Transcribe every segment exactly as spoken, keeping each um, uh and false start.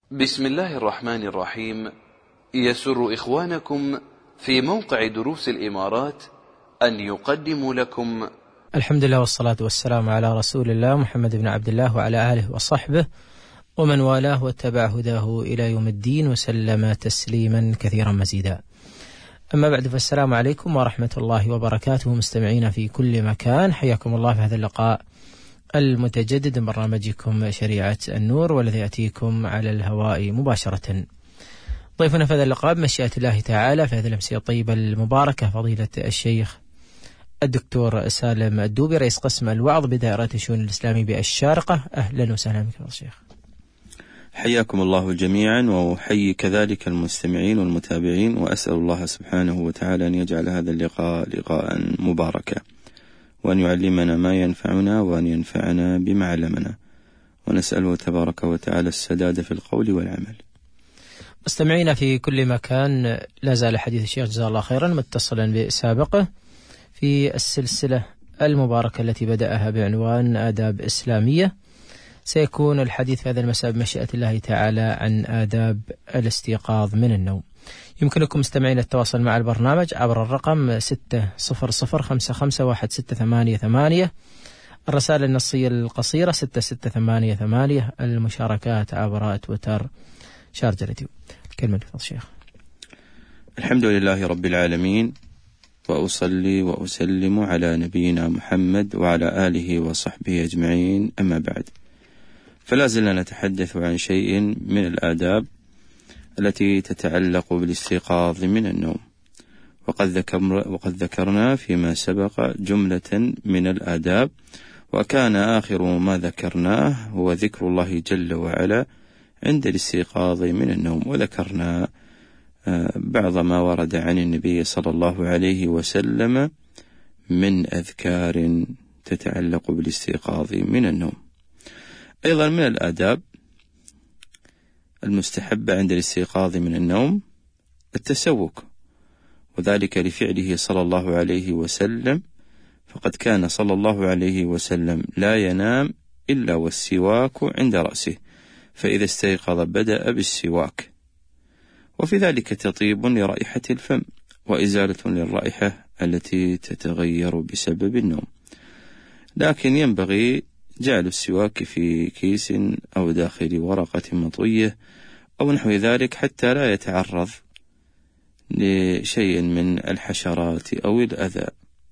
بسم الله الرحمن الرحيم. يسر إخوانكم في موقع دروس الإمارات أن يقدموا لكم الحمد لله والصلاة والسلام على رسول الله محمد بن عبد الله وعلى آله وصحبه ومن والاه واتبع هداه إلى يوم الدين وسلم تسليما كثيرا مزيدا. أما بعد، فالسلام عليكم ورحمة الله وبركاته مستمعين في كل مكان، حياكم الله في هذا اللقاء المتجدد من برنامجكم شريعة النور، والذي يأتيكم على الهواء مباشرة. ضيفنا في هذا اللقاء بمشيئة الله تعالى في هذه الأمسية الطيبة المباركة فضيلة الشيخ الدكتور سالم الدوبي، رئيس قسم الوعظ بدائرة الشؤون الإسلامي بالشارقة. أهلا وسهلا بك يا شيخ. حياكم الله جميعا، وأحيي كذلك المستمعين والمتابعين، وأسأل الله سبحانه وتعالى أن يجعل هذا اللقاء لقاء مباركا، وأن يعلمنا ما ينفعنا، وأن ينفعنا بما علمنا، ونسأله تبارك وتعالى السداد في القول والعمل. مستمعين في كل مكان، لا زال حديث الشيخ جزاه الله خيرا متصلا بسابقه في السلسلة المباركة التي بدأها بعنوان آداب إسلامية. سيكون الحديث في هذا المساء بمشيئة الله تعالى عن آداب الاستيقاظ من النوم. يمكنكم مستمعين التواصل مع البرنامج عبر الرقم ستة صفر صفر خمسة خمسة واحد ستة ثمانية ثمانية، الرسائل النصية القصيرة ستة ستة ثمانية ثمانية، المشاركات عبر تويتر شارجة راديو. كلمة لفضل الشيخ. الحمد لله رب العالمين، وأصلي وأسلم على نبينا محمد وعلى آله وصحبه أجمعين، أما بعد، فلا زلنا نتحدث عن شيء من الآداب التي تتعلق بالاستيقاظ من النوم، وقد, ذكر وقد ذكرنا فيما سبق جملة من الآداب، وكان آخر ما ذكرناه هو ذكر الله جل وعلا عند الاستيقاظ من النوم، وذكرنا بعض ما ورد عن النبي صلى الله عليه وسلم من أذكار تتعلق بالاستيقاظ من النوم. أيضا من الآداب المستحبة عند الاستيقاظ من النوم التسوك، وذلك لفعله صلى الله عليه وسلم، فقد كان صلى الله عليه وسلم لا ينام إلا والسواك عند رأسه، فإذا استيقظ بدأ بالسواك، وفي ذلك تطيب لرائحة الفم وإزالة للرائحة التي تتغير بسبب النوم. لكن ينبغي جعل السواك في كيس أو داخل ورقة مطوية أو نحو ذلك، حتى لا يتعرض لشيء من الحشرات أو الأذى.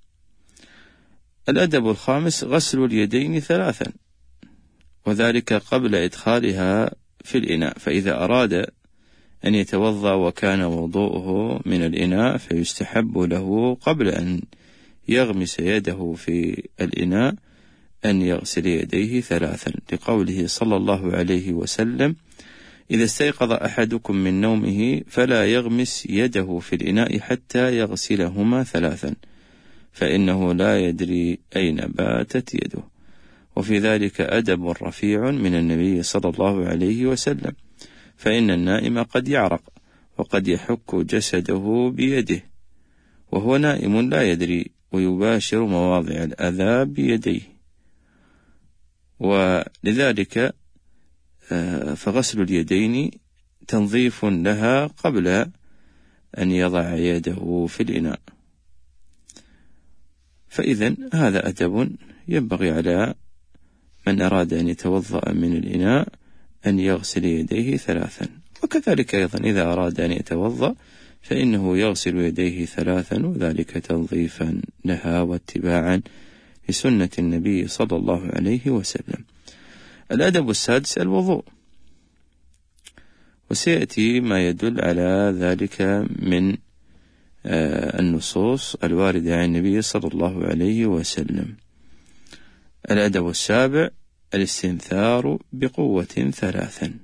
الأدب الخامس غسل اليدين ثلاثا، وذلك قبل إدخالها في الإناء، فإذا أراد أن يتوضأ وكان وضوءه من الإناء فيستحب له قبل أن يغمس يده في الإناء أن يغسل يديه ثلاثا، لقوله صلى الله عليه وسلم: إذا استيقظ أحدكم من نومه فلا يغمس يده في الإناء حتى يغسلهما ثلاثا، فإنه لا يدري أين باتت يده. وفي ذلك أدب رفيع من النبي صلى الله عليه وسلم، فإن النائم قد يعرق وقد يحك جسده بيده وهو نائم لا يدري، ويباشر مواضع الأذى بيديه، ولذلك فغسل اليدين تنظيف لها قبل أن يضع يده في الإناء. فإذن هذا أدب ينبغي على من أراد أن يتوضأ من الإناء أن يغسل يديه ثلاثا، وكذلك أيضا إذا أراد أن يتوضأ فإنه يغسل يديه ثلاثا، وذلك تنظيفا لها واتباعا لسنة النبي صلى الله عليه وسلم. الأدب السادس الوضوء، وسيأتي ما يدل على ذلك من النصوص الواردة عن النبي صلى الله عليه وسلم. الأدب السابع الاستنثار بقوة ثلاثا،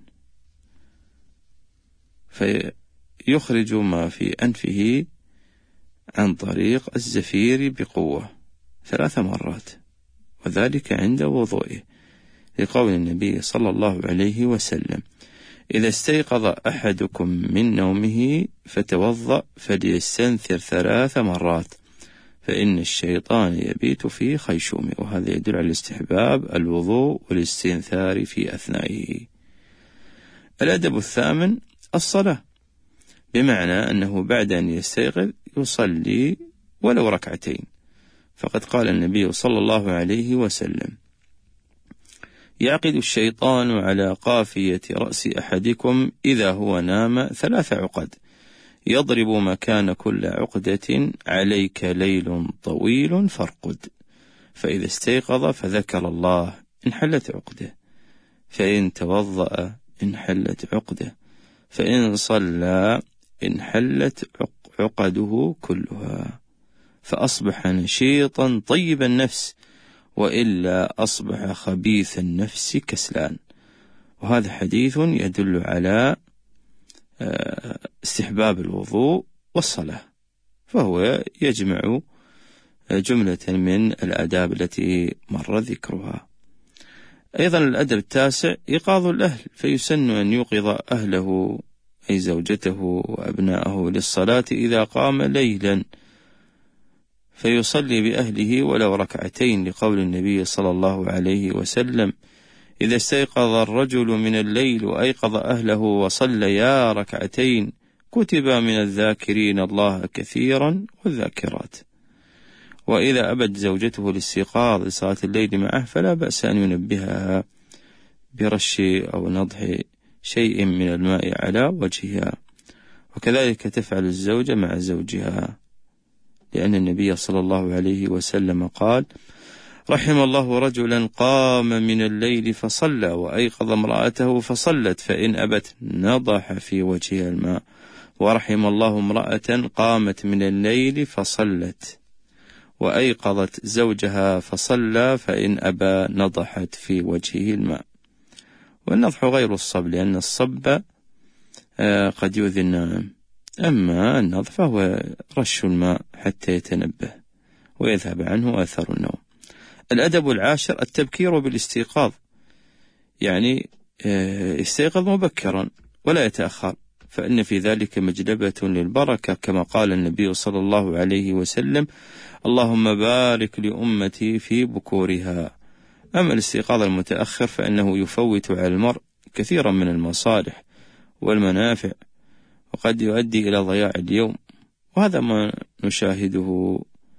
فيخرج ما في أنفه عن طريق الزفير بقوة ثلاث مرات، وذلك عند وضوئه، لقول النبي صلى الله عليه وسلم: إذا استيقظ أحدكم من نومه فتوضأ فليستنثر ثلاث مرات، فإن الشيطان يبيت في خيشومه. وهذا يدل على الاستحباب الوضوء والاستنثار في أثنائه. الأدب الثامن الصلاة، بمعنى أنه بعد أن يستيقظ يصلي ولو ركعتين، فقد قال النبي صلى الله عليه وسلم: يعقد الشيطان على قافية رأس أحدكم إذا هو نام ثلاث عقد، يضرب مكان كل عقدة عليك ليل طويل فارقد، فإذا استيقظ فذكر الله انحلت عقده، فإن توضأ انحلت عقده، فإن صلى انحلت عقده كلها، فأصبح نشيطا طيب النفس، وإلا أصبح خبيث النفس كسلان. وهذا حديث يدل على استحباب الوضوء والصلاة، فهو يجمع جملة من الآداب التي مر ذكرها. أيضا الأدب التاسع إيقاظ الأهل، فيسن أن يوقظ أهله أي زوجته وأبناءه للصلاة إذا قام ليلا، فيصلي بأهله ولو ركعتين، لقول النبي صلى الله عليه وسلم: إذا استيقظ الرجل من الليل وأيقظ أهله وصليا ركعتين كتب من الذاكرين الله كثيرا والذاكرات. وإذا أبت زوجته الاستيقاظ لصلاة الليل معه فلا بأس أن ينبهها برش أو نضح شيء من الماء على وجهها، وكذلك تفعل الزوجة مع زوجها، لأن النبي صلى الله عليه وسلم قال: رحم الله رجلا قام من الليل فصلى وأيقظ امرأته فصلت، فإن أبت نضح في وجهها الماء. ورحم الله امرأة قامت من الليل فصلت وأيقظت زوجها فصلى، فإن أبى نضحت في وجهه الماء. والنضح غير الصب، لأن الصب قد يؤذي النائم، أما النضح فهو رش الماء حتى يتنبه ويذهب عنه أثر النوم. الأدب العاشر التبكير بالاستيقاظ، يعني يستيقظ مبكرا ولا يتأخر، فإن في ذلك مجلبة للبركة، كما قال النبي صلى الله عليه وسلم: اللهم بارك لأمتي في بكورها. أما الاستيقاظ المتأخر فإنه يفوت على المرء كثيرا من المصالح والمنافع، وقد يؤدي إلى ضياع اليوم، وهذا ما نشاهده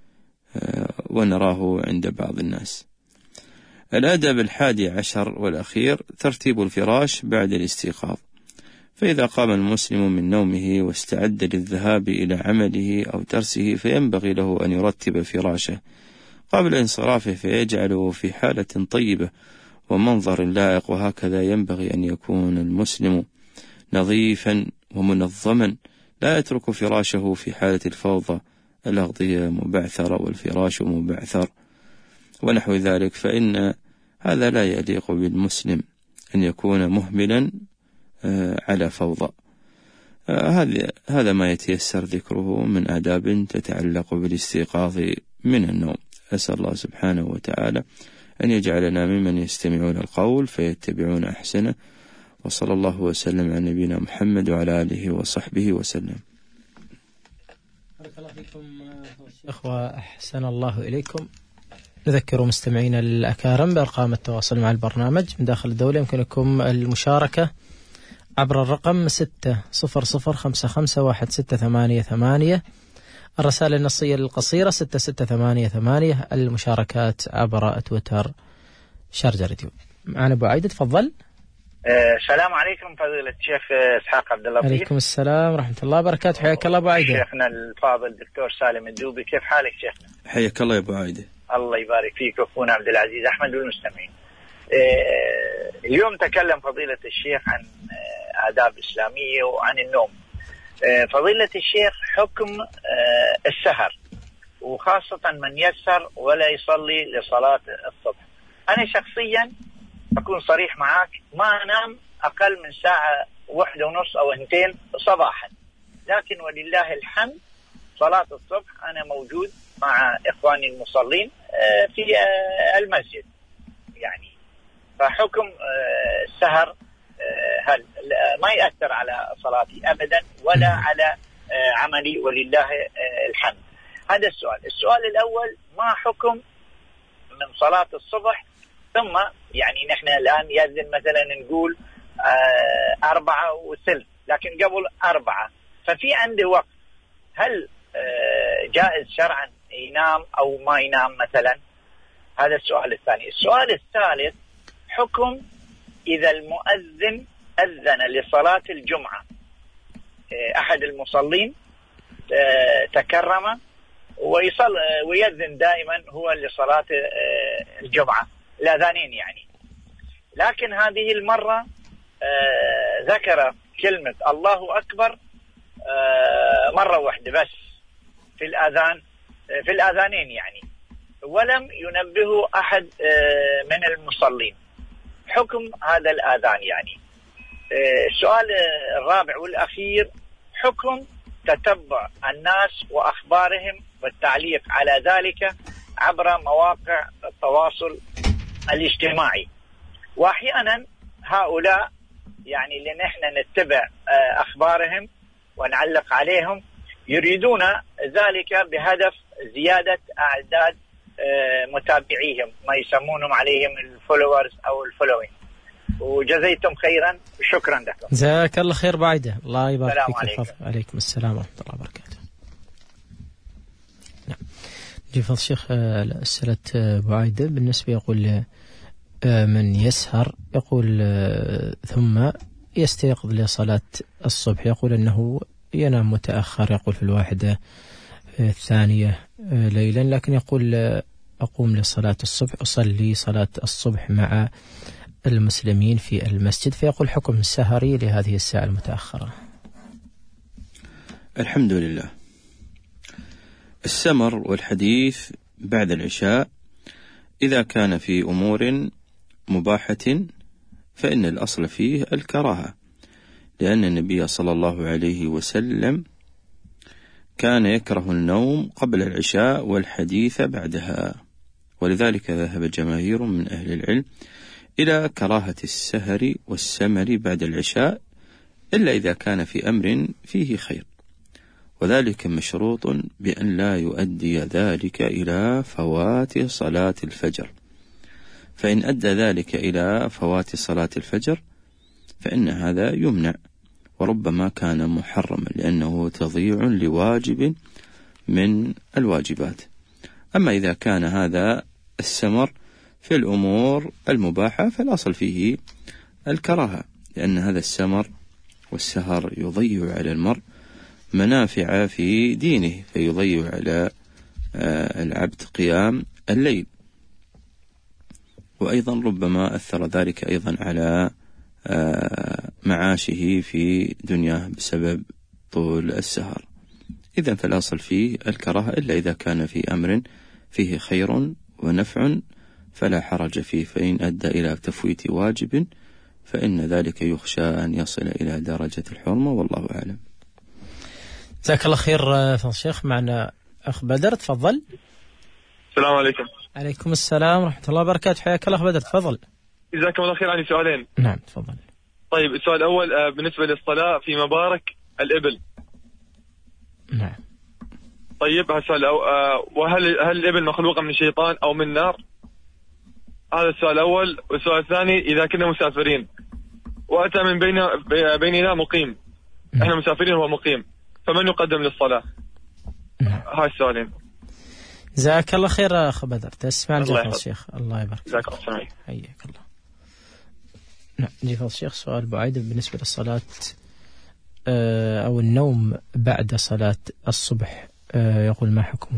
ونراه عند بعض الناس. الأدب الحادي عشر والأخير ترتيب الفراش بعد الاستيقاظ، فإذا قام المسلم من نومه واستعد للذهاب إلى عمله أو درسه فينبغي له أن يرتب فراشه قبل انصرافه، فيجعله في حالة طيبة ومنظر لائق، وهكذا ينبغي أن يكون المسلم نظيفا ومنظما، لا يترك فراشه في حالة الفوضى، الأغطية مبعثرة والفراش مبعثر ونحو ذلك، فإن هذا لا يليق بالمسلم أن يكون مهملا على فوضى. هذا هذا ما يتيسر ذكره من آداب تتعلق بالاستيقاظ من النوم. أسأل الله سبحانه وتعالى أن يجعلنا ممن يستمعون القول فيتبعون أحسنه، وصلى الله وسلم على نبينا محمد وعلى آله وصحبه وسلم. بارك الله فيكم شيخ وأحسن الله إليكم. نذكر مستمعين الأكارم بأرقام التواصل مع البرنامج من داخل الدولة، يمكنكم المشاركة عبر الرقم ستة صفر صفر خمسة خمسة واحد ستة ثمانية ثمانية، الرسائل النصية القصيرة ستة ستة ثمانية ثمانية، المشاركات عبر تويتر شارجة راديو. معنا أبو عايدة، تفضل. السلام عليكم فضيلة الشيخ إسحاق عبد اللطيف. عليكم السلام ورحمة الله وبركاته، حياك الله أبو عايدة. شيخنا الفاضل دكتور سالم الدوبي، كيف حالك شيخنا؟ حياك الله يا أبو عايدة. الله يبارك فيك وأخونا عبد العزيز أحمد والمستمعين. اليوم تكلم فضيلة الشيخ عن آداب إسلامية وعن النوم. فضيلة الشيخ حكم السهر، وخاصة من يسهر ولا يصلي لصلاة الصبح. أنا شخصيا أكون صريح معك، ما أنام أقل من ساعة واحدة ونص أو اثنتين صباحا، لكن ولله الحمد صلاة الصبح أنا موجود مع إخواني المصلين في المسجد يعني. فحكم السهر هل ما يأثر على صلاتي أبدا ولا على عملي ولله الحمد. هذا السؤال. السؤال الأول، ما حكم من صلاة الصبح ثم يعني نحن الآن يأذن مثلا نقول أربعة وثلث، لكن قبل أربعة، ففي عنده وقت، هل جائز شرعا ينام أو ما ينام مثلا؟ هذا السؤال الثاني. السؤال الثالث، حكم إذا المؤذن أذن لصلاة الجمعة، أحد المصلين تكرم ويصل ويأذن دائما هو لصلاة الجمعة، الأذانين يعني، لكن هذه المرة ذكر كلمة الله أكبر مرة واحدة بس في الأذان، في الأذانين يعني، ولم ينبه أحد من المصلين. حكم هذا الأذان يعني. السؤال الرابع والأخير، حكم تتبع الناس وأخبارهم والتعليق على ذلك عبر مواقع التواصل الاجتماعي. وأحيانا هؤلاء يعني اللي نحن نتبع أخبارهم ونعلق عليهم يريدون ذلك بهدف زيادة أعداد متابعيهم، ما يسمونهم عليهم الفولورز أو الفولوين. وجزيتم خيرا، شكرا لكم. جزاك الله خير بعيدة، الله يبارك السلام فيك. عليكم. الفضل. عليكم السلام ورحمة الله وبركاته. نعم. جي فضل الشيخ، أسئلة بعيدة بالنسبة يقول من يسهر يقول ثم يستيقظ لصلاة الصبح، يقول أنه ينام متأخر، يقول في الواحدة الثانية ليلا، لكن يقول أقوم لصلاة الصبح، أصلي صلاة الصبح مع المسلمين في المسجد، فيقول حكم السهري لهذه الساعة المتأخرة. الحمد لله. السمر والحديث بعد العشاء إذا كان في أمور مباحة فإن الأصل فيه الكراهة، لأن النبي صلى الله عليه وسلم كان يكره النوم قبل العشاء والحديث بعدها، ولذلك ذهب جماهير من أهل العلم إلى كراهة السهر والسمر بعد العشاء، إلا إذا كان في أمر فيه خير، وذلك مشروط بأن لا يؤدي ذلك إلى فوات صلاة الفجر، فإن أدى ذلك إلى فوات صلاة الفجر فإن هذا يمنع، وربما كان محرما لأنه تضيع لواجب من الواجبات. أما إذا كان هذا السمر في الأمور المباحة فالأصل فيه الكراهة، لأن هذا السمر والسهر يضيع على المرء منافع في دينه، فيضيع على العبد قيام الليل، وأيضا ربما أثر ذلك أيضا على معاشه في دنياه بسبب طول السهر. إذن فالأصل فيه الكراهة، إلا إذا كان في أمر فيه خير ونفع فلا حرج فيه، فإن أدى إلى تفويت واجب فإن ذلك يخشى أن يصل إلى درجة الحرمة، والله أعلم. جزاك الله خير فضل الشيخ. معنا أخ بدر، تفضل. السلام عليكم. عليكم السلام ورحمة الله وبركاته، حياك الله أخ بدر، تفضل. جزاكم الله خير. عندي سؤالين. نعم تفضل. طيب السؤال الأول بالنسبة للصلاة في مبارك الإبل. نعم. طيب هالسؤال وهل هل الإبل مخلوقة من الشيطان أو من نار؟ هذا السؤال الأول. والسؤال الثاني، إذا كنا مسافرين وأتى من بين بيننا مقيم، إحنا مسافرين وهو مقيم، فمن يقدم للصلاة؟ هاي السؤالين. جزاك الله خير أخ بدر، تسمع الجواب الشيخ. الله يبارك. جزاك الله خير. حياك الله. نعم. جيف الشيخ، سؤال بعيد بالنسبة للصلاة أو النوم بعد صلاة الصبح، يقول ما حكمه؟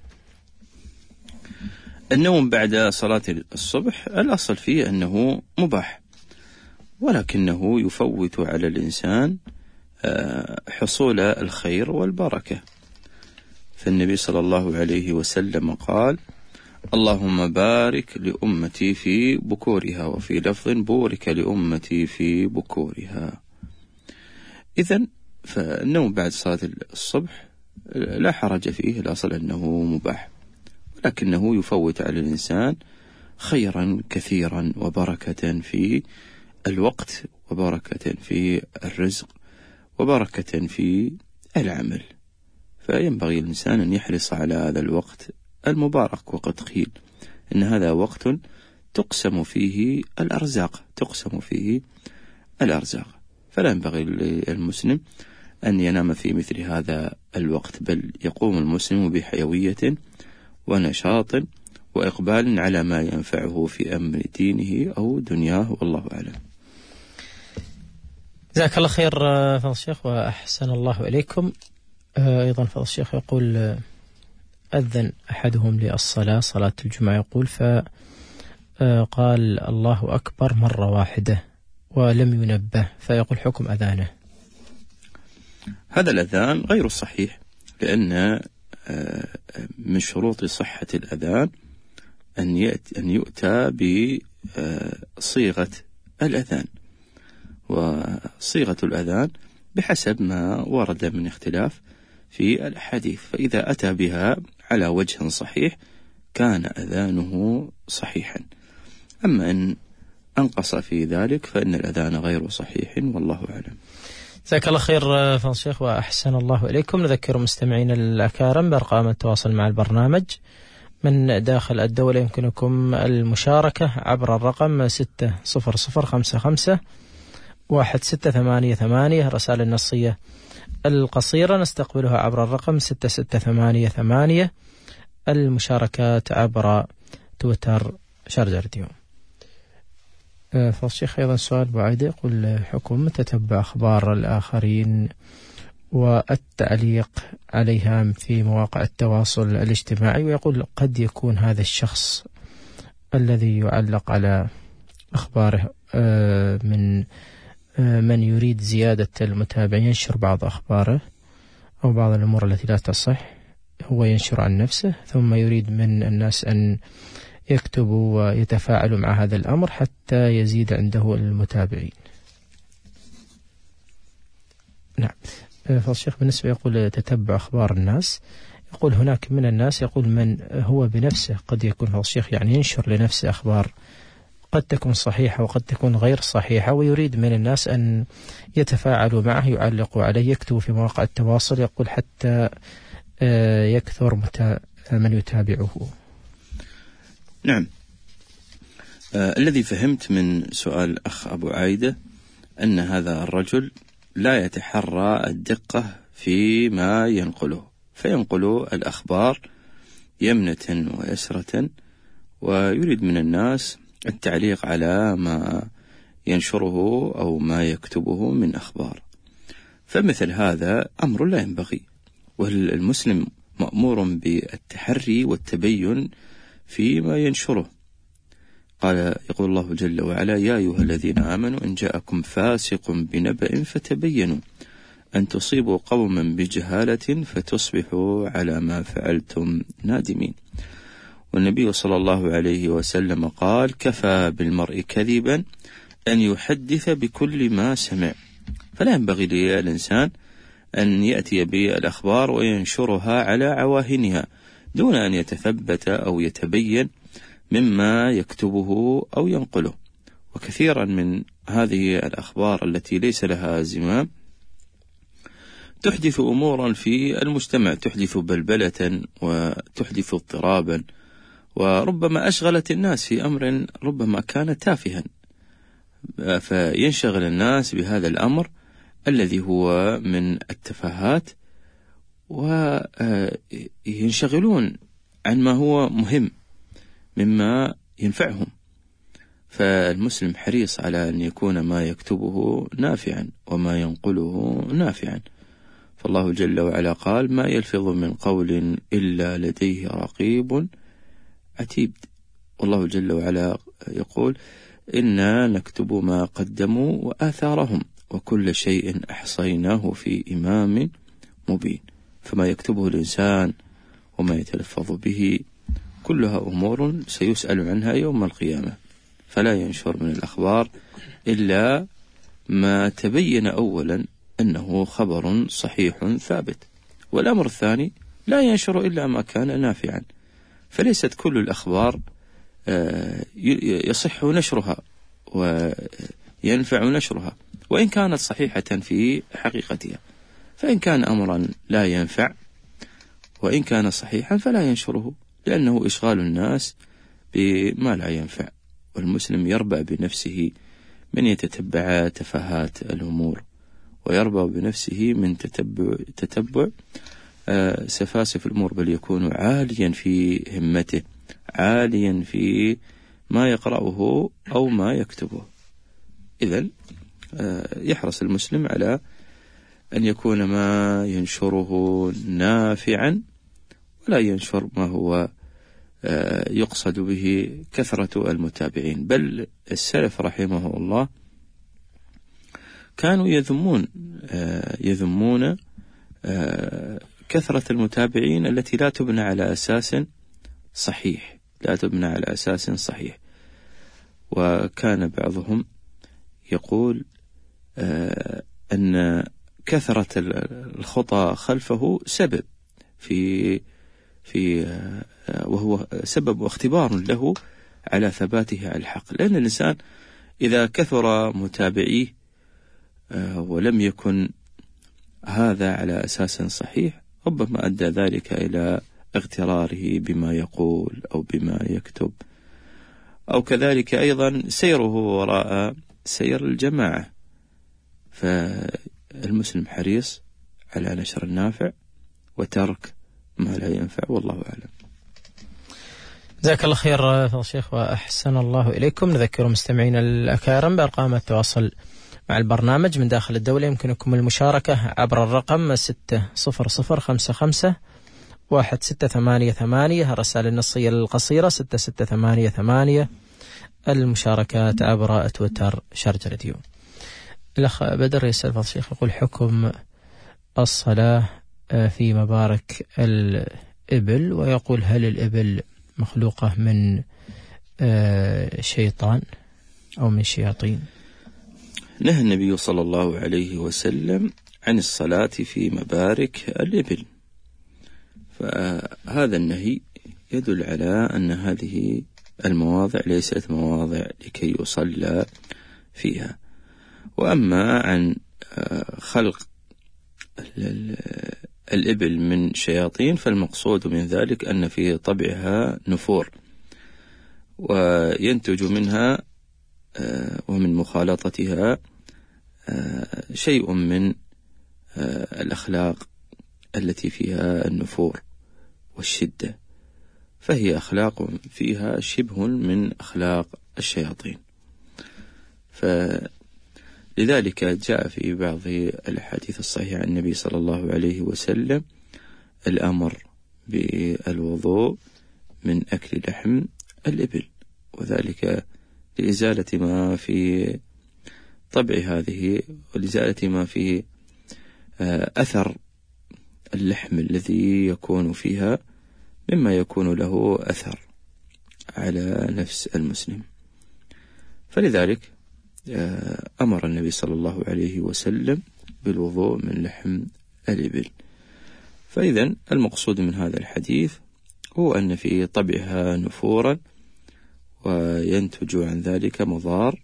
النوم بعد صلاة الصبح الأصل فيه أنه مباح، ولكنه يفوت على الإنسان حصول الخير والبركة، فالنبي صلى الله عليه وسلم قال: اللهم بارك لأمتي في بكورها، وفي لفظ بورك لأمتي في بكورها. إذن فالنوم بعد صلاة الصبح لا حرج فيه، الأصل أنه مباح، ولكنه يفوت على الإنسان خيرا كثيرا وبركة في الوقت، وبركة في الرزق، وبركة في العمل، فينبغي الإنسان أن يحرص على هذا الوقت المبارك. وقد قيل إن هذا وقت تقسم فيه الأرزاق، تقسم فيه الأرزاق. فلا ينبغي للمسلم أن ينام في مثل هذا الوقت، بل يقوم المسلم بحيوية ونشاط وإقبال على ما ينفعه في أمر دينه أو دنياه، والله أعلم. جزاك الله خير فضل الشيخ وأحسن الله إليكم. أيضا فضل الشيخ يقول أذن أحدهم للصلاة صلاة الجمعة، يقول فقال الله أكبر مرة واحدة ولم ينبه، فيقول حكم أذانه. هذا الأذان غير صحيح، لأن من شروط صحة الأذان أن يأتي أن يؤتى بصيغة الأذان، وصيغة الأذان بحسب ما ورد من اختلاف في الأحاديث، فإذا أتى بها على وجه صحيح كان أذانه صحيحا. أما إن أنقص في ذلك فإن الأذان غير صحيح، والله أعلم. جزاك الله خير فضل الشيخ وأحسن الله إليكم. نذكر مستمعين الأكارم بأرقام التواصل مع البرنامج من داخل الدولة. يمكنكم المشاركة عبر الرقم ستة صفر صفر خمسة خمسة واحد ستة ثمانية ثمانية. رسائل النصية القصيرة نستقبلها عبر الرقم ستة ستة ثمانية ثمانية. المشاركات عبر تويتر شارجة راديو. فالشيخ أيضا سؤال بعيدة، يقول حكم تتبع أخبار الآخرين والتعليق عليها في مواقع التواصل الاجتماعي، ويقول قد يكون هذا الشخص الذي يعلق على أخباره من من يريد زيادة المتابعين، ينشر بعض أخباره أو بعض الأمور التي لا تصح، هو ينشر عن نفسه، ثم يريد من الناس أن يكتبوا ويتفاعلوا مع هذا الأمر حتى يزيد عنده المتابعين. نعم. فالشيخ بالنسبة يقول تتبع أخبار الناس، يقول هناك من الناس يقول من هو بنفسه قد يكون فالشيخ يعني ينشر لنفسه أخبار قد تكون صحيحة وقد تكون غير صحيحة، ويريد من الناس أن يتفاعلوا معه، يعلقوا عليه، يكتبوا في مواقع التواصل، يقول حتى يكثر من يتابعه. نعم. آه الذي فهمت من سؤال الأخ أبو عايدة أن هذا الرجل لا يتحرى الدقة فيما ينقله، فينقل الأخبار يمنة ويسرة، ويريد من الناس التعليق على ما ينشره أو ما يكتبه من أخبار. فمثل هذا أمر لا ينبغي، والمسلم مأمور بالتحري والتبين فيما ينشره. قال يقول الله جل وعلا: يا أيها الذين آمنوا إن جاءكم فاسق بنبأ فتبينوا أن تصيبوا قوما بجهالة فتصبحوا على ما فعلتم نادمين. والنبي صلى الله عليه وسلم قال: كفى بالمرء كذبا أن يحدث بكل ما سمع. فلا ينبغي للإنسان أن يأتي بالأخبار وينشرها على عواهنها دون أن يتثبت أو يتبين مما يكتبه أو ينقله. وكثيرا من هذه الأخبار التي ليس لها زمام تحدث أمورا في المجتمع، تحدث بلبلة وتحدث اضطرابا، وربما أشغلت الناس في أمر ربما كان تافها، فينشغل الناس بهذا الأمر الذي هو من التفاهات، وينشغلون عن ما هو مهم مما ينفعهم. فالمسلم حريص على أن يكون ما يكتبه نافعا وما ينقله نافعا. فالله جل وعلا قال: ما يلفظ من قول إلا لديه رقيب عتيد. والله جل وعلا يقول: إنا نكتب ما قدموا وآثارهم وكل شيء أحصيناه في إمام مبين. فما يكتبه الإنسان وما يتلفظ به كلها أمور سيسأل عنها يوم القيامة، فلا ينشر من الأخبار إلا ما تبين أولا أنه خبر صحيح ثابت. والأمر الثاني: لا ينشر إلا ما كان نافعا. فليست كل الأخبار يصح نشرها وينفع نشرها وإن كانت صحيحة في حقيقتها، فإن كان أمرا لا ينفع وإن كان صحيحا فلا ينشره، لأنه إشغال الناس بما لا ينفع. والمسلم يربع بنفسه من يتتبع تفاهات الأمور ويربى بنفسه من تتبع, تتبع سفاسف الأمور، بل يكون عاليا في همته، عاليا في ما يقرأه أو ما يكتبه. إذن يحرص المسلم على أن يكون ما ينشره نافعا، ولا ينشر ما هو يقصد به كثرة المتابعين. بل السلف رحمه الله كانوا يذمون يذمون كثرة المتابعين التي لا تبنى على أساس صحيح لا تبنى على أساس صحيح. وكان بعضهم يقول أن كثرة الخطى خلفه سبب في في وهو سبب واختبار له على ثباته على الحق، لأن الإنسان إذا كثر متابعيه ولم يكن هذا على أساس صحيح ربما أدى ذلك إلى اغتراره بما يقول أو بما يكتب، أو كذلك أيضا سيره وراء سير الجماعة. فالمسلم حريص على نشر النافع وترك ما لا ينفع، والله أعلم. جزاك الله خير فضل الشيخ وأحسن الله إليكم. نذكر مستمعين الأكارم بأرقام التواصل مع البرنامج من داخل الدولة. يمكنكم المشاركة عبر الرقم ستة صفر صفر خمسة خمسة واحد ستة ثمانية ثمانية، الرسائل النصية القصيرة ستة ستة ثمانية ثمانية، المشاركات عبر تويتر شارجة راديو. الأخ بدر يسأل فضل الشيخ يقول: حكم الصلاة في مبارك الإبل، ويقول: هل الإبل مخلوقة من شيطان أو من شياطين؟ نهى النبي صلى الله عليه وسلم عن الصلاة في مبارك الإبل، فهذا النهي يدل على أن هذه المواضع ليست مواضع لكي يصلى فيها. وأما عن خلق الإبل من شياطين فالمقصود من ذلك أن في طبعها نفور، وينتج منها ومن مخالطتها شيء من الأخلاق التي فيها النفور والشدة، فهي أخلاق فيها شبه من أخلاق الشياطين. فلذلك جاء في بعض الحديث الصحيح عن النبي صلى الله عليه وسلم الأمر بالوضوء من أكل لحم الإبل، وذلك لإزالة ما في طبع هذه ولإزالة ما في أثر اللحم الذي يكون فيها مما يكون له أثر على نفس المسلم. فلذلك أمر النبي صلى الله عليه وسلم بالوضوء من لحم الإبل. فإذن المقصود من هذا الحديث هو أن في طبعها نفورا وينتج عن ذلك مضار،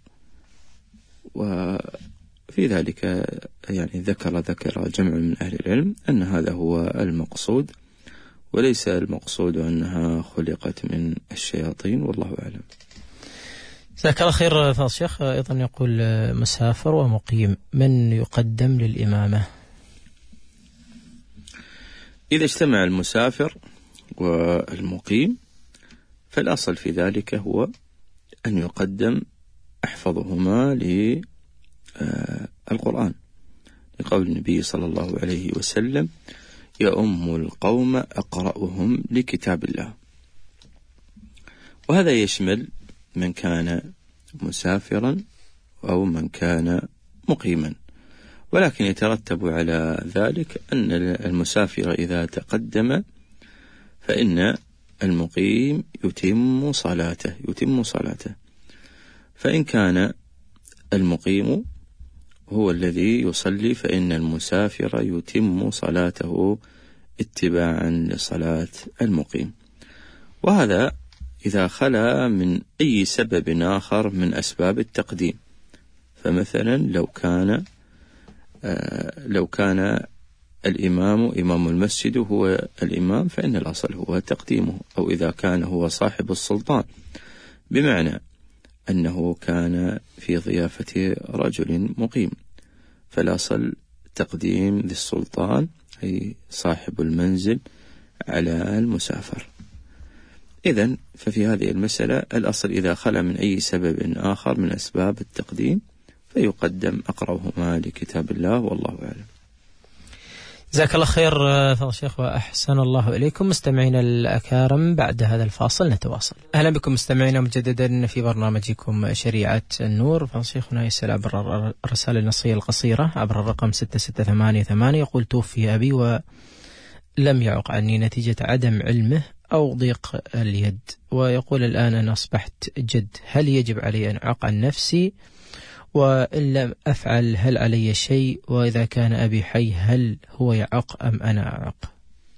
وفي ذلك يعني ذكر ذكر جمع من أهل العلم أن هذا هو المقصود، وليس المقصود أنها خلقت من الشياطين، والله أعلم. جزاك الله خير فضل الشيخ. أيضا يقول: مسافر ومقيم من يقدم للإمامة؟ إذا اجتمع المسافر والمقيم فالأصل في ذلك هو أن يقدم أحفظهما للقرآن، لقول النبي صلى الله عليه وسلم: يؤم القوم أقرأهم لكتاب الله. وهذا يشمل من كان مسافرا أو من كان مقيما، ولكن يترتب على ذلك أن المسافر إذا تقدم فإن المقيم يتم صلاته يتم صلاته فإن كان المقيم هو الذي يصلي فإن المسافر يتم صلاته اتباعا لصلاة المقيم. وهذا إذا خلا من أي سبب آخر من أسباب التقديم. فمثلا لو كان آه لو كان الإمام إمام المسجد هو الإمام فإن الأصل هو تقديمه، أو إذا كان هو صاحب السلطان، بمعنى أنه كان في ضيافة رجل مقيم، فالأصل تقديم ذي السلطان أي صاحب المنزل على المسافر. إذن ففي هذه المسألة الأصل إذا خلا من أي سبب آخر من أسباب التقديم فيقدم أقربهما لكتاب الله، والله أعلم. جزاك الله خير فضل الشيخ وأحسن الله إليكم. مستمعينا الأكارم، بعد هذا الفاصل نتواصل. أهلا بكم مستمعينا مجددا في برنامجكم شريعة النور. فضل شيخنا يسأل عبر الرسالة النصية القصيرة عبر الرقم ستة ستة ثمانية ثمانية، يقول: توفي أبي ولم يعق عني نتيجة عدم علمه أو ضيق اليد، ويقول الآن أنا أصبحت جد، هل يجب علي أن أعق عن نفسي؟ وإن لم أفعل هل علي شيء؟ وإذا كان أبي حي هل هو يعق أم أنا أعق؟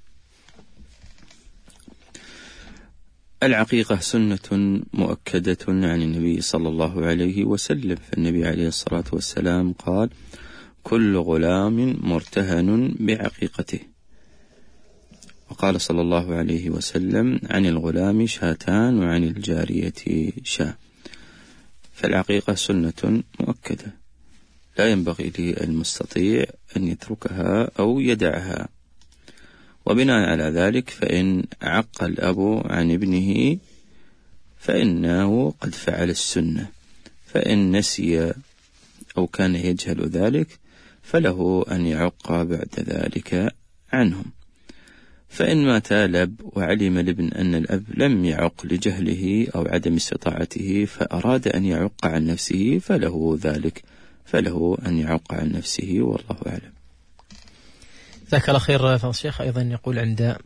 العقيقة سنة مؤكدة عن النبي صلى الله عليه وسلم، فالنبي عليه الصلاة والسلام قال: كل غلام مرتهن بعقيقته. وقال صلى الله عليه وسلم: عن الغلام شاتان وعن الجارية شاة. فالعقيقة سنة مؤكدة لا ينبغي للمستطيع أن يتركها أو يدعها. وبناء على ذلك فإن عق الأب عن ابنه فإنه قد فعل السنة، فإن نسي أو كان يجهل ذلك فله أن يعق بعد ذلك عنهم. فإن مات الأب وعلم الابن أن الأب لم يعق لجهله أو عدم استطاعته فأراد أن يعق عن نفسه فله ذلك، فله أن يعق عن نفسه، والله أعلم. جزاك الله خير فضل الشيخ. أيضا يقول عند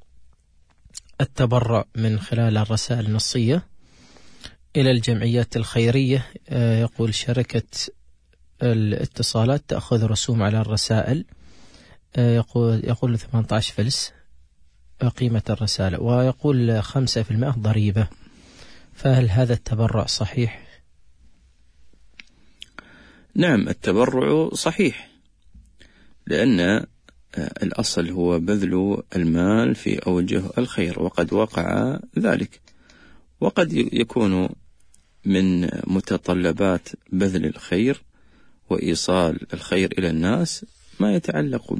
التبرع من خلال الرسائل النصية إلى الجمعيات الخيرية، يقول: شركة الاتصالات تأخذ رسوم على الرسائل، يقول يقول ثمانية عشر فلس قيمة الرسالة، ويقول خمسة في المئة ضريبة، فهل هذا التبرع صحيح؟ نعم، التبرع صحيح، لأن الأصل هو بذل المال في أوجه الخير، وقد وقع ذلك. وقد يكون من متطلبات بذل الخير وإيصال الخير إلى الناس ما يتعلق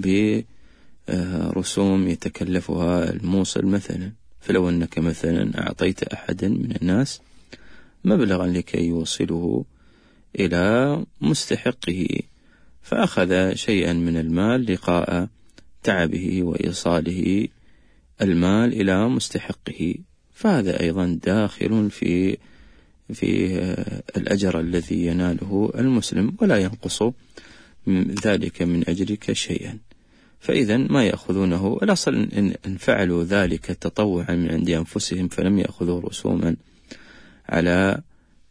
برسوم يتكلفها الموصل مثلا. فلو أنك مثلا أعطيت أحدا من الناس مبلغا لكي يوصله إلى مستحقه، فأخذ شيئا من المال لقاء تعبه وإيصاله المال إلى مستحقه، فهذا أيضا داخل في في الأجر الذي يناله المسلم، ولا ينقص من ذلك من أجرك شيئا. فإذا ما يأخذونه، الأصل إن فعلوا ذلك تطوعا من عند أنفسهم فلم يأخذوا رسوما على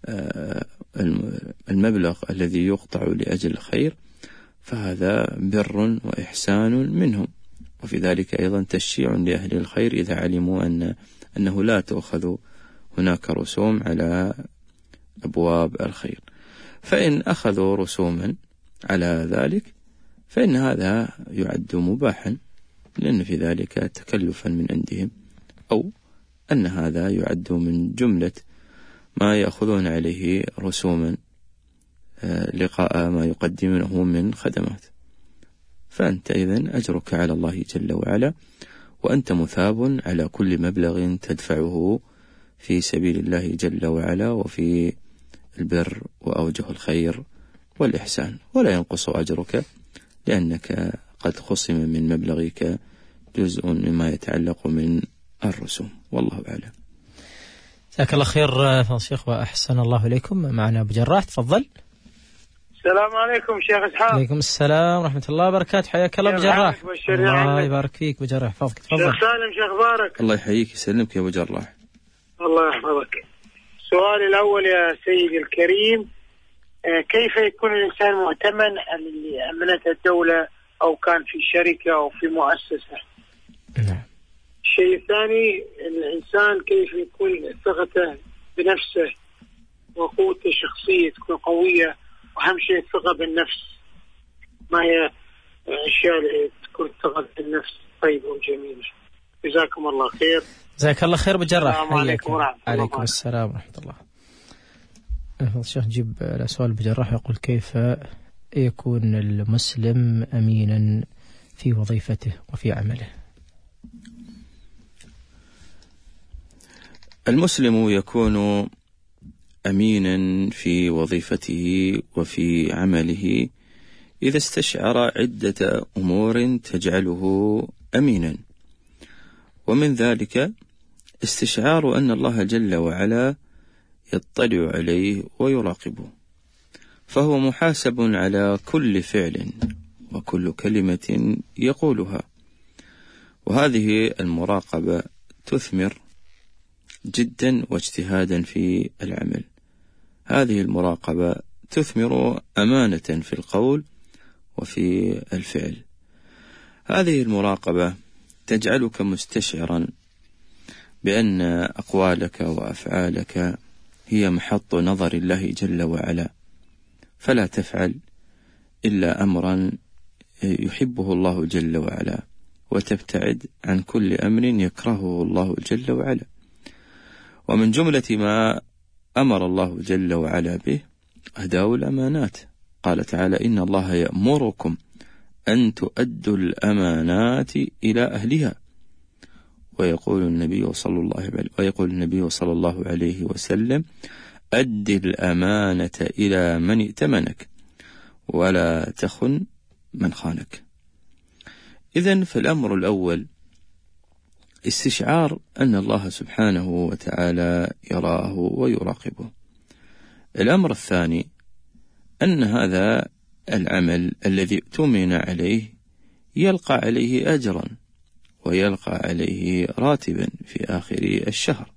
المبلغ الذي يقطع لأجل الخير، فهذا بر وإحسان منهم. وفي ذلك أيضا تشجيع لأهل الخير إذا علموا أن أنه لا تأخذ هناك رسوم على أبواب الخير. فإن أخذوا رسوما على ذلك فإن هذا يعد مباحا، لأن في ذلك تكلفا من عندهم، أو أن هذا يعد من جملة ما يأخذون عليه رسوما لقاء ما يقدمونه من خدمات. فأنت إذن أجرك على الله جل وعلا، وأنت مثاب على كل مبلغ تدفعه في سبيل الله جل وعلا وفي البر وأوجه الخير والإحسان، ولا ينقص أجرك لأنك قد خصم من مبلغك جزء مما يتعلق من الرسوم، والله أعلم. جزاك الله خير فضل الشيخ وأحسن الله إليكم. معنا أبو جراح، تفضل. السلام عليكم شيخ إسحاق. عليكم السلام ورحمة الله وبركاته، حياك الله أبو جراح. الله يبارك فيك أبو جراح، فضلك تفضل. شيخ سالم، شيخ بارك. الله يحييك يسلمك يا أبو جراح. الله يحفظك. سؤالي الأول يا سيدي الكريم، كيف يكون الإنسان مؤتمن اللي أمنته الدولة أو كان في شركة أو في مؤسسة؟ نعم. الشيء الثاني، الإنسان كيف يكون ثقته بنفسه وقوته الشخصية تكون قوية، وأهم شيء الثقة بالنفس، ما هي أشياء اللي تكون الثقة بالنفس طيبة وجميلة. جزاكم الله خير. جزاك الله خير أبو جراح. السلام عليكم ورحمة الله. عليكم السلام ورحمة الله. الشيخ جيب على سؤال بجراح، يقول كيف يكون المسلم أمينا في وظيفته وفي عمله؟ المسلم يكون أمينا في وظيفته وفي عمله إذا استشعر عدة أمور تجعله أمينا، ومن ذلك استشعار أن الله جل وعلا يطلع عليه ويراقبه، فهو محاسب على كل فعل وكل كلمة يقولها، وهذه المراقبة تثمر جدا واجتهادا في العمل. هذه المراقبة تثمر أمانة في القول وفي الفعل. هذه المراقبة تجعلك مستشعرا بأن أقوالك وأفعالك هي محط نظر الله جل وعلا، فلا تفعل إلا أمرا يحبه الله جل وعلا، وتبتعد عن كل أمر يكرهه الله جل وعلا. ومن جملة ما أمر الله جل وعلا به أداء الأمانات. قال تعالى: إن الله يأمركم أن تؤدوا الأمانات إلى أهلها. ويقول النبي صلى الله عليه ويقول النبي صلى الله عليه وسلم: أد الأمانة إلى من ائتمنك ولا تخن من خانك. إذن فالأمر الأول استشعار أن الله سبحانه وتعالى يراه ويراقبه. الأمر الثاني أن هذا العمل الذي اؤتمن عليه يلقى عليه أجرا ويلقى عليه راتبا في آخر الشهر،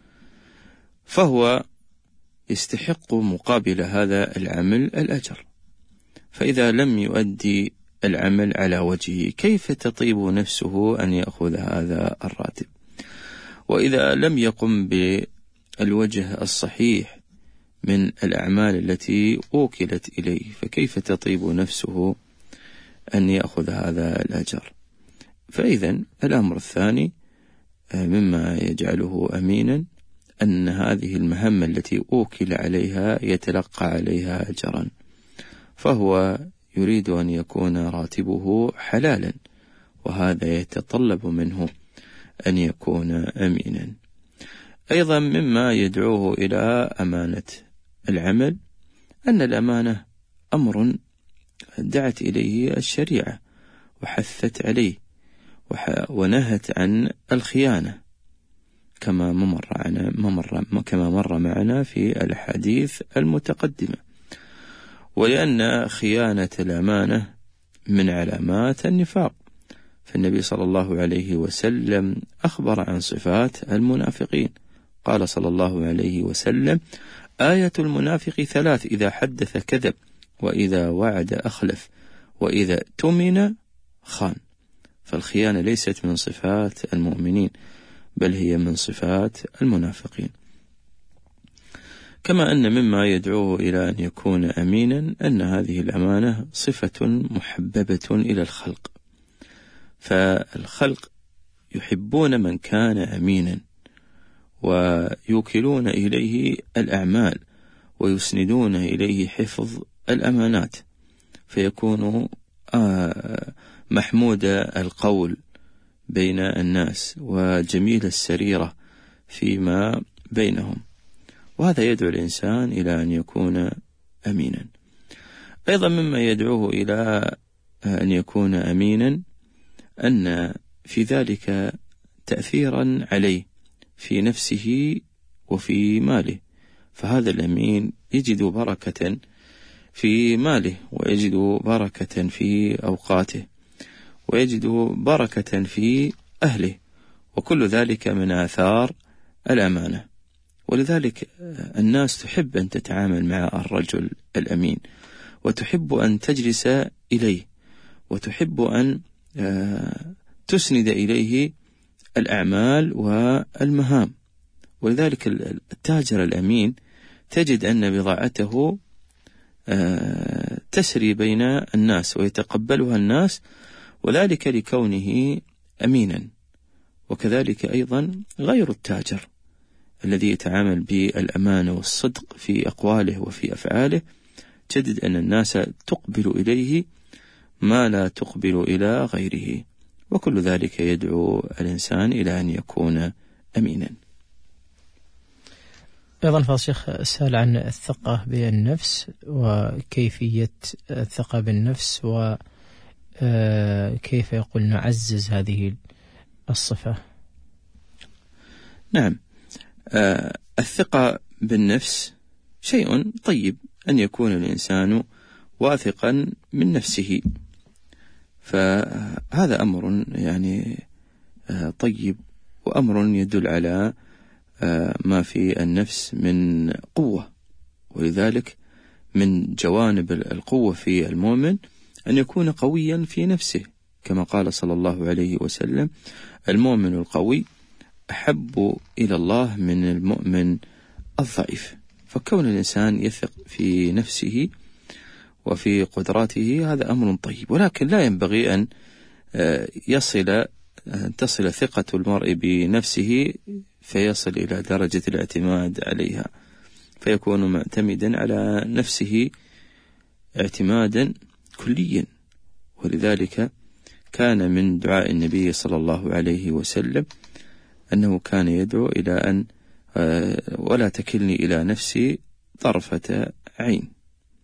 فهو يستحق مقابل هذا العمل الأجر. فإذا لم يؤدي العمل على وجهه كيف تطيب نفسه أن يأخذ هذا الراتب؟ وإذا لم يقم بالوجه الصحيح من الأعمال التي أوكلت إليه فكيف تطيب نفسه أن يأخذ هذا الأجر؟ فإذن الأمر الثاني مما يجعله أمينا أن هذه المهمة التي أوكل عليها يتلقى عليها أجرا، فهو يريد أن يكون راتبه حلالا، وهذا يتطلب منه أن يكون أمينا. أيضا مما يدعوه إلى أمانة العمل أن الأمانة أمر دعت إليه الشريعة وحثت عليه ونهت عن الخيانة كما مر معنا كما مر معنا في الحديث المتقدمة. ولأن خيانة الأمانة من علامات النفاق، فالنبي صلى الله عليه وسلم أخبر عن صفات المنافقين. قال صلى الله عليه وسلم: آية المنافق ثلاث: إذا حدث كذب، وإذا وعد أخلف، وإذا اؤتمن خان. فالخيانة ليست من صفات المؤمنين، بل هي من صفات المنافقين. كما أن مما يدعوه إلى أن يكون أمينا أن هذه الأمانة صفة محببة إلى الخلق، فالخلق يحبون من كان أمينا ويوكلون إليه الأعمال ويسندون إليه حفظ الأمانات، فيكون محمود القول بين الناس وجميل السريرة فيما بينهم، وهذا يدعو الإنسان إلى أن يكون أمينا. أيضا مما يدعوه إلى أن يكون أمينا أن في ذلك تأثيرا عليه في نفسه وفي ماله، فهذا الأمين يجد بركة في ماله ويجد بركة في أوقاته ويجد بركة في أهله، وكل ذلك من آثار الأمانة. ولذلك الناس تحب أن تتعامل مع الرجل الأمين، وتحب أن تجلس إليه، وتحب أن تسند إليه الأعمال والمهام. ولذلك التاجر الأمين تجد أن بضاعته تسري بين الناس ويتقبلها الناس، وذلك لكونه أمينا. وكذلك أيضا غير التاجر الذي يتعامل بالأمانة والصدق في أقواله وفي أفعاله، تجد أن الناس تقبل إليه ما لا تقبل إلى غيره، وكل ذلك يدعو الإنسان إلى أن يكون أمينا. أيضا فالشيخ أسأل عن الثقة بالنفس وكيفية الثقة بالنفس، وكيف يقول نعزز هذه الصفة. نعم، آه الثقة بالنفس شيء طيب، أن يكون الإنسان واثقا من نفسه، فهذا أمر يعني آه طيب، وأمر يدل على آه ما في النفس من قوة. ولذلك من جوانب القوة في المؤمن أن يكون قويا في نفسه، كما قال صلى الله عليه وسلم: المؤمن القوي أحب إلى الله من المؤمن الضعيف. فكون الإنسان يثق في نفسه وفي قدراته هذا أمر طيب، ولكن لا ينبغي أن يصل تصل ثقة المرء بنفسه فيصل إلى درجة الاعتماد عليها، فيكون معتمدا على نفسه اعتمادا كليا. ولذلك كان من دعاء النبي صلى الله عليه وسلم أنه كان يدعو إلى أن ولا تكلني إلى نفسي طرفة عين،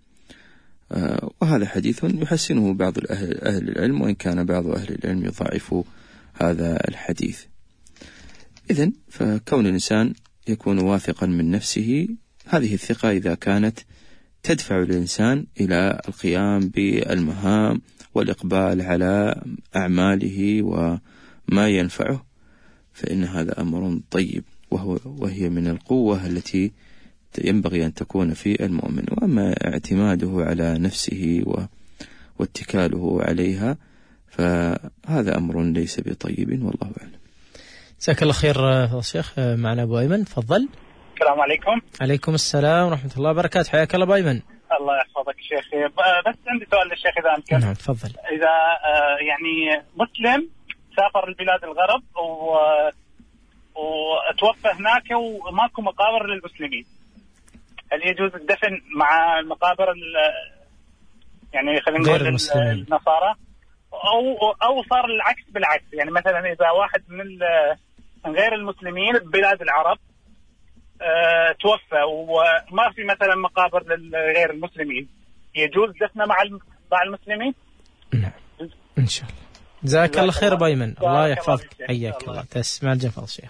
وهذا حديث يحسنه بعض أهل العلم، وإن كان بعض أهل العلم يضعف هذا الحديث. إذن فكون الإنسان يكون واثقا من نفسه، هذه الثقة إذا كانت تدفع الإنسان إلى القيام بالمهام والإقبال على أعماله وما ينفعه، فإن هذا أمر طيب، وهو وهي من القوة التي ينبغي أن تكون في المؤمن. وأما اعتماده على نفسه واتكاله عليها فهذا أمر ليس بطيب، والله أعلم. جزاك الله خير شيخ. معنا أبو أيمن، تفضل. السلام عليكم. عليكم السلام ورحمة الله وبركاته، حياك الله أبو أيمن. الله يحفظك شيخ. بس عندي سؤال للشيخ إذا أمكن. نعم تفضل. إذا يعني مسلم سافر البلاد الغرب و وتوفى هناك وماكو مقابر للمسلمين، هل يجوز الدفن مع المقابر يعني خلينا نقول النصارى، أو أو صار العكس بالعكس؟ يعني مثلا إذا واحد من غير المسلمين ببلاد العرب أه توفى وما في مثلا مقابر للغير المسلمين، يجوز دفنه مع مع المسلمين؟ نعم إن شاء الله. جزاك الله خير أبو أيمن، الله يحفظك، حياك الله. تسمع الجفاء شيخ.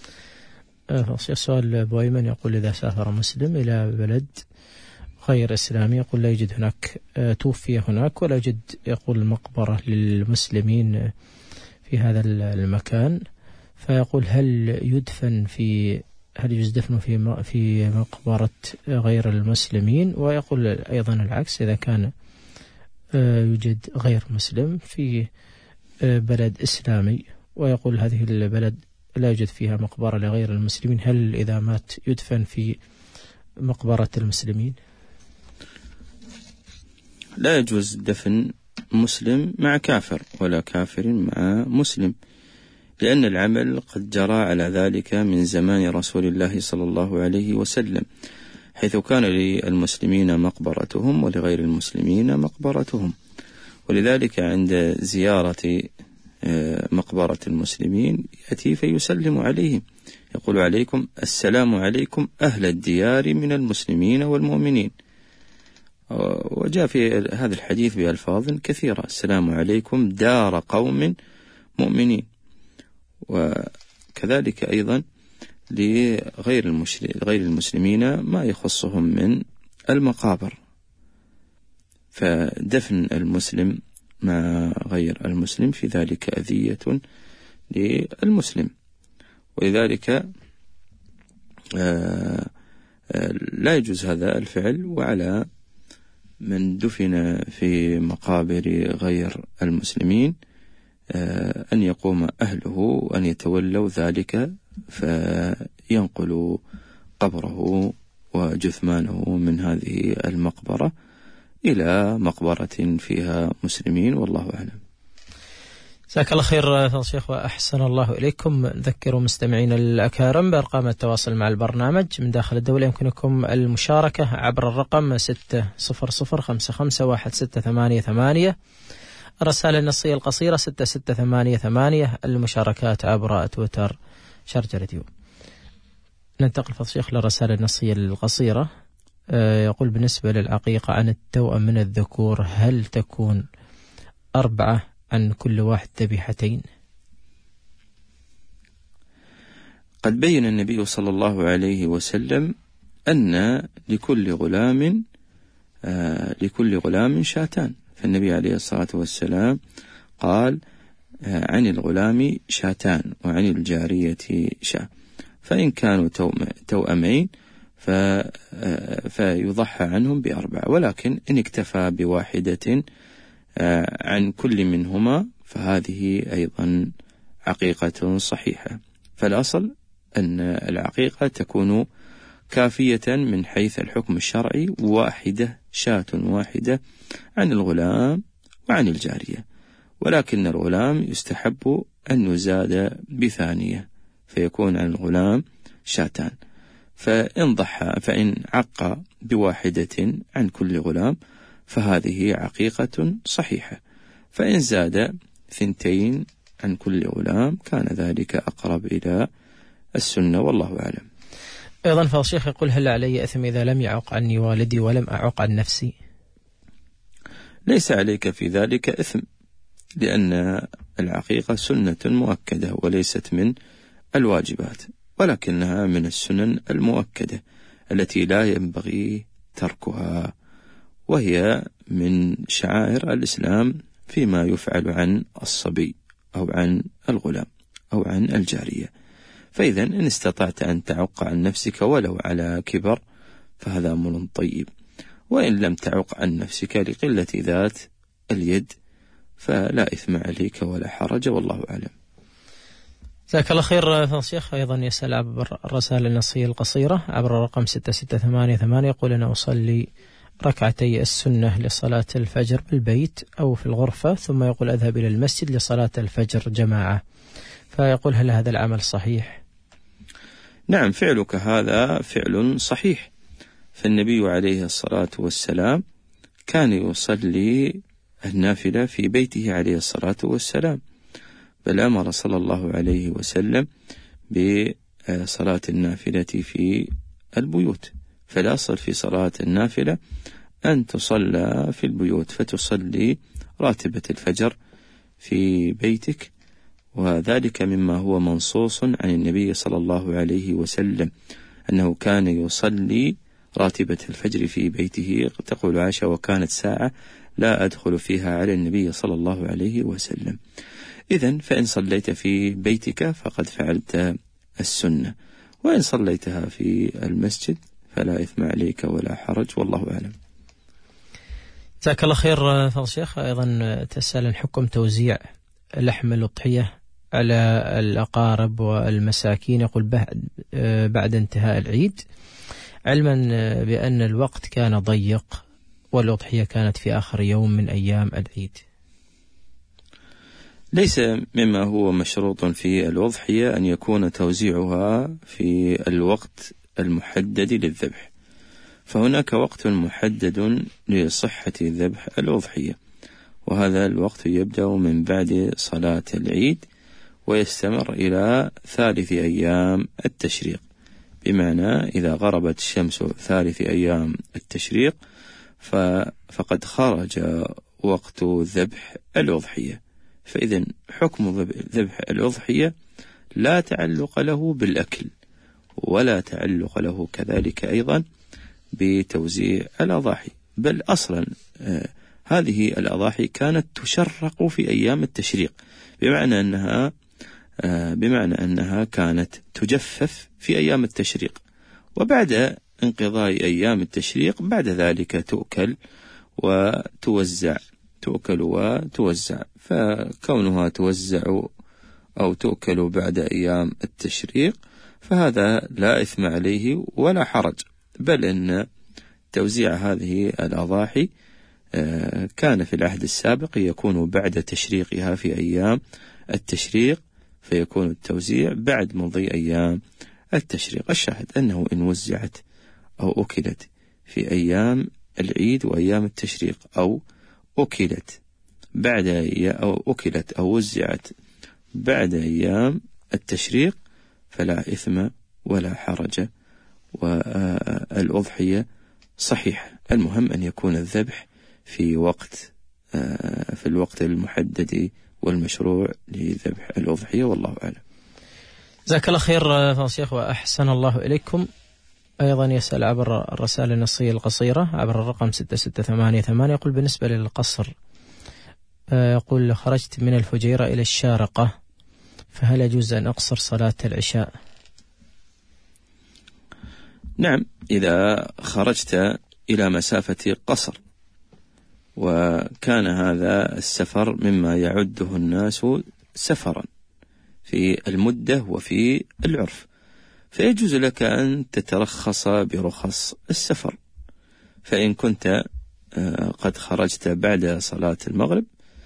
سؤال أبو أيمن يقول: إذا سافر مسلم إلى بلد غير إسلامي، يقول لا يجد هناك توفي هناك ولا يجد يقول مقبرة للمسلمين في هذا المكان، فيقول هل يدفن في هل يجوز دفنه في في مقبرة غير المسلمين؟ ويقول أيضا العكس، إذا كان يوجد غير مسلم في بلد إسلامي ويقول هذه البلد لا يوجد فيها مقبرة لغير المسلمين، هل إذا مات يدفن في مقبرة المسلمين؟ لا يجوز دفن مسلم مع كافر ولا كافر مع مسلم، لأن العمل قد جرى على ذلك من زمان رسول الله صلى الله عليه وسلم، حيث كان للمسلمين مقبرتهم ولغير المسلمين مقبرتهم. ولذلك عند زيارة مقبرة المسلمين يأتي فيسلم عليهم، يقول: عليكم السلام عليكم أهل الديار من المسلمين والمؤمنين. وجاء في هذا الحديث بألفاظ كثيرة: السلام عليكم دار قوم مؤمنين. وكذلك أيضا لغير غير المسلمين ما يخصهم من المقابر، فدفن المسلم مع غير المسلم في ذلك أذية للمسلم، ولذلك لا يجوز هذا الفعل. وعلى من دفن في مقابر غير المسلمين أن يقوم أهله وأن يتولوا ذلك، فينقلوا قبره وجثمانه من هذه المقبرة إلى مقبرة فيها مسلمين، والله أعلم. جزاك الله خير فضل الشيخ وأحسن الله إليكم. نذكر مستمعين الأكارم بأرقام التواصل مع البرنامج من داخل الدولة. يمكنكم المشاركة عبر الرقم ستة صفر صفر خمسة خمسة واحد ستة ثمانية ثمانية، الرسائل النصية القصيرة ستة ستة ثمانية ثمانية، المشاركات عبر تويتر شارجة راديو. ننتقل فضل الشيخ للرسالة النصية القصيرة. يقول بالنسبة للعقيقة عن التوأم من الذكور هل تكون أربعة عن كل واحد ذبيحتين؟ قد بين النبي صلى الله عليه وسلم أن لكل غلام آه لكل غلام شاتان، فالنبي عليه الصلاة والسلام قال آه عن الغلام شاتان وعن الجارية شاة، فإن كانوا توأمين فيضحى عنهم بأربعة، ولكن إن اكتفى بواحدة عن كل منهما فهذه أيضا عقيقة صحيحة. فالأصل أن العقيقة تكون كافية من حيث الحكم الشرعي، واحدة شاة واحدة عن الغلام وعن الجارية، ولكن الغلام يستحب أن يزاد بثانية فيكون عن الغلام شاتان، فإن ضحى فإن عق بواحدة عن كل غلام فهذه عقيقة صحيحة، فإن زاد ثنتين عن كل غلام كان ذلك أقرب إلى السنة والله أعلم. أيضا فضل الشيخ يقول هل علي إثم إذا لم يعق عني والدي ولم أعق عن نفسي؟ ليس عليك في ذلك إثم، لأن العقيقة سنة مؤكدة وليست من الواجبات، ولكنها من السنن المؤكدة التي لا ينبغي تركها، وهي من شعائر الإسلام فيما يفعل عن الصبي أو عن الغلام أو عن الجارية. فإذا إن استطعت أن تعق عن نفسك ولو على كبر فهذا أمر طيب، وإن لم تعق عن نفسك لقلة ذات اليد فلا إثم عليك ولا حرج والله أعلم. جزاك الله خير فضل الشيخ. أيضا يسأل عبر الرسائل النصية القصيرة عبر الرقم ستة ستة ثمانية ثمانية، يقول أنا أصلي ركعتي السنة لصلاة الفجر بالبيت أو في الغرفة، ثم يقول أذهب إلى المسجد لصلاة الفجر جماعة، فيقول هل هذا العمل صحيح؟ نعم، فعلك هذا فعل صحيح، فالنبي عليه الصلاة والسلام كان يصلي النافلة في بيته عليه الصلاة والسلام، بل أمر صلى الله عليه وسلم بصلاة النافلة في البيوت، فالأصل في صلاة النافلة أن تصلى في البيوت، فتصلي راتبة الفجر في بيتك، وذلك مما هو منصوص عن النبي صلى الله عليه وسلم أنه كان يصلي راتبة الفجر في بيته. تقول عائشة وكانت ساعة لا أدخل فيها على النبي صلى الله عليه وسلم. إذن فإن صليت في بيتك فقد فعلت السنة، وإن صليتها في المسجد فلا إثم عليك ولا حرج والله أعلم. جزاك الله خير فضل الشيخ. أيضا تسأل حكم توزيع لحم الأضحية على الأقارب والمساكين، يقول بعد انتهاء العيد، علما بأن الوقت كان ضيق والأضحية كانت في آخر يوم من أيام العيد. ليس مما هو مشروط في الأضحية أن يكون توزيعها في الوقت المحدد للذبح، فهناك وقت محدد لصحة ذبح الأضحية، وهذا الوقت يبدأ من بعد صلاة العيد ويستمر إلى ثالث أيام التشريق، بمعنى إذا غربت الشمس ثالث أيام التشريق فقد خرج وقت ذبح الأضحية. فإذن حكم ذبح الأضحية لا تعلق له بالأكل، ولا تعلق له كذلك أيضا بتوزيع الأضاحي، بل أصلا آه هذه الأضاحي كانت تشرق في أيام التشريق، بمعنى أنها آه بمعنى أنها كانت تجفف في أيام التشريق، وبعد انقضاء أيام التشريق بعد ذلك تؤكل وتوزع تؤكل وتوزع. فكونها توزع أو تؤكل بعد أيام التشريق فهذا لا إثم عليه ولا حرج، بل أن توزيع هذه الأضاحي كان في العهد السابق يكون بعد تشريقها في أيام التشريق، فيكون التوزيع بعد مضي أيام التشريق. الشاهد أنه إن وزعت أو أكلت في أيام العيد وأيام التشريق، أو أكلت بعد أو أكلت أو وزعت بعد أيام التشريق، فلا إثم ولا حرج، والأضحية صحيحة. المهم أن يكون الذبح في وقت في الوقت المحدد والمشروع لذبح الأضحية، والله أعلم. جزاك الله خير فضيلة الشيخ وأحسن الله إليكم. أيضا يسأل عبر الرسائل النصية القصيرة عبر الرقم ستة ستة ثمانية ثمانية، يقول بالنسبة للقصر، يقول خرجت من الفجيرة إلى الشارقة، فهل يجوز أن أقصر صلاة العشاء؟ نعم، إذا خرجت إلى مسافة قصر وكان هذا السفر مما يعده الناس سفرا في المدة وفي العرف، فيجوز لك أن تترخص برخص السفر. فإن كنت قد خرجت بعد صلاة المغرب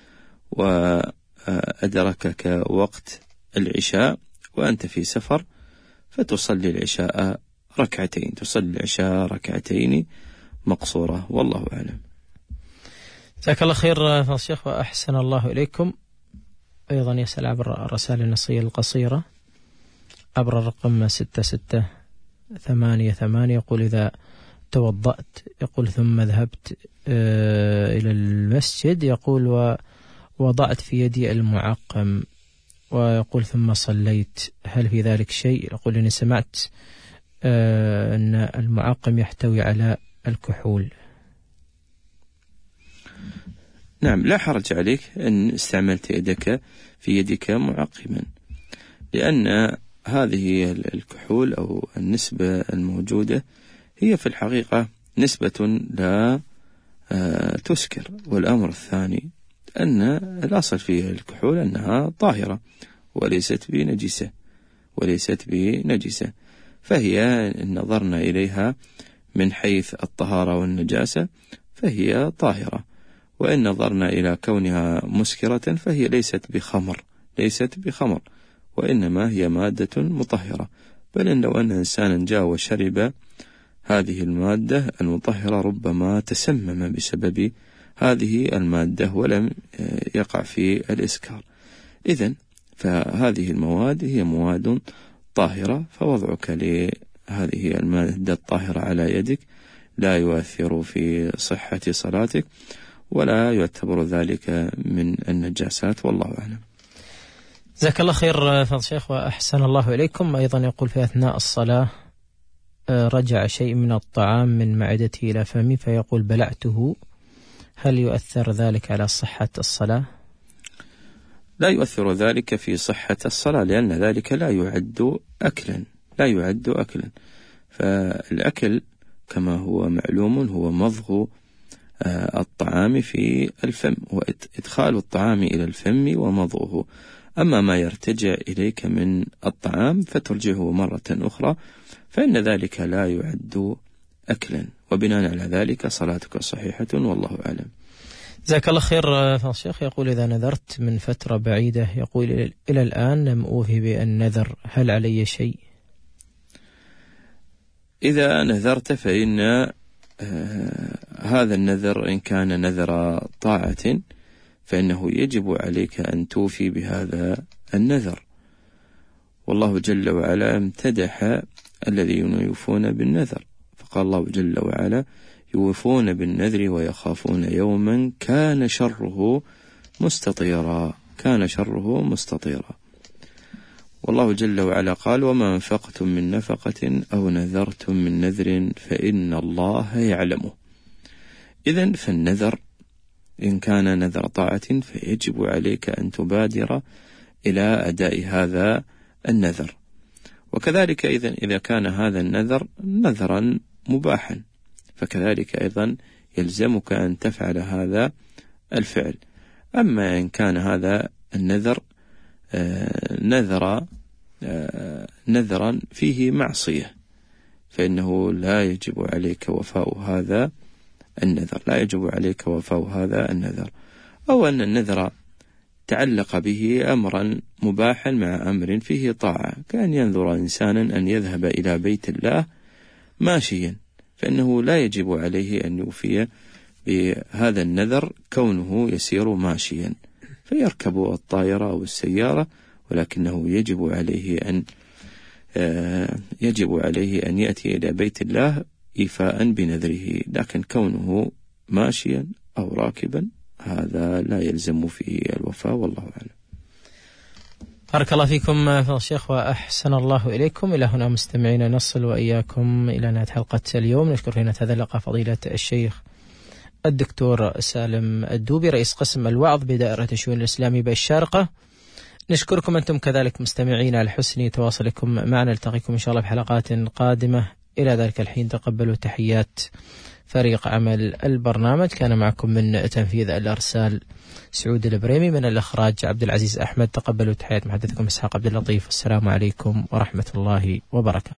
وأدركك وقت العشاء وأنت في سفر، فتصلي العشاء ركعتين تصلي العشاء ركعتين مقصورة، والله أعلم. جزاك الله خير فضيلة الشيخ وأحسن الله إليكم. أيضا يسأل عبر الرسائل النصية القصيرة عبر الرقم ستة ستة ثمانية ثمانية، يقول إذا توضأت، يقول ثم ذهبت إلى المسجد، يقول ووضعت في يدي المعقم، ويقول ثم صليت، هل في ذلك شيء؟ يقول إني سمعت أن المعقم يحتوي على الكحول. نعم، لا حرج عليك أن استعملت يدك في يدك معقما، لأن هذه الكحول أو النسبة الموجودة هي في الحقيقة نسبة لا تسكر. والأمر الثاني أن الأصل في الكحول أنها طاهرة وليست بنجسة وليست بنجسة فهي إن نظرنا إليها من حيث الطهارة والنجاسة فهي طاهرة، وإن نظرنا إلى كونها مسكرة فهي ليست بخمر ليست بخمر وإنما هي مادة مطهرة. بل إن لو أن إنسانا جاء وشرب هذه المادة المطهرة ربما تسمم بسبب هذه المادة ولم يقع في الإسكار. إذن فهذه المواد هي مواد طاهرة، فوضعك لهذه المادة الطاهرة على يدك لا يؤثر في صحة صلاتك ولا يعتبر ذلك من النجاسات، والله أعلم. جزاك الله خير فضل الشيخ وأحسن الله إليكم. أيضا يقول في أثناء الصلاة رجع شيء من الطعام من معدتي إلى فمي، فيقول بلعته، هل يؤثر ذلك على صحة الصلاة؟ لا يؤثر ذلك في صحة الصلاة، لأن ذلك لا يعد أكلا لا يعد أكلا فالأكل كما هو معلوم هو مضغ الطعام في الفم وإدخال الطعام إلى الفم ومضغه. أما ما يرتجع إليك من الطعام فترجعه مرة أخرى فإن ذلك لا يعد أكلا، وبناء على ذلك صلاتك صحيحة، والله أعلم. جزاك الله خير فضل الشيخ. يقول إذا نذرت من فترة بعيدة، يقول إلى الآن لم أوفي بالنذر، هل علي شيء؟ إذا نذرت فإن آه هذا النذر إن كان نذر طاعة فإنه يجب عليك أن توفي بهذا النذر، والله جل وعلا امتدح الذين يوفون بالنذر، فقال الله جل وعلا يوفون بالنذر ويخافون يوما كان شره مستطيرا كان شره مستطيرا والله جل وعلا قال وما أنفقتم من نفقة أو نذرتم من نذر فإن الله يعلمه. إذن فالنذر إن كان نذر طاعة فيجب عليك أن تبادر إلى أداء هذا النذر، وكذلك إذن إذا كان هذا النذر نذرا مباحا فكذلك أيضا يلزمك أن تفعل هذا الفعل. أما إن كان هذا النذر آه نذر آه نذرا فيه معصية فإنه لا يجب عليك وفاء هذا النذر، لا يجب عليك وفاء هذا النذر. أو أن النذر تعلق به أمرا مباحا مع أمر فيه طاعة، كأن ينذر إنسانا أن يذهب إلى بيت الله ماشيا، فإنه لا يجب عليه أن يوفي بهذا النذر كونه يسير ماشيا، فيركب الطائرة أو السيارة، ولكنه يجب عليه أن يجب عليه أن يأتي إلى بيت الله إيفاء بنذره، لكن كونه ماشيا أو راكبا هذا لا يلزم فيه الوفاء، والله أعلم. بارك الله فيكم فضل الشيخ وأحسن الله إليكم. إلى هنا مستمعين نصل وإياكم إلى نهاية حلقة اليوم. نشكر في هذا اللقاء فضيلة الشيخ الدكتور سالم الدوبي رئيس قسم الوعظ بدائرة الشؤون الإسلامية بالشارقة. نشكركم أنتم كذلك مستمعين على حسن تواصلكم معنا. نلتقيكم إن شاء الله في حلقات قادمة. إلى ذلك الحين تقبلوا تحيات فريق عمل البرنامج. كان معكم من تنفيذ الأرسال سعود البريمي، من الإخراج عبد العزيز أحمد. تقبلوا تحيات محدثكم إسحاق عبد اللطيف. السلام عليكم ورحمة الله وبركاته.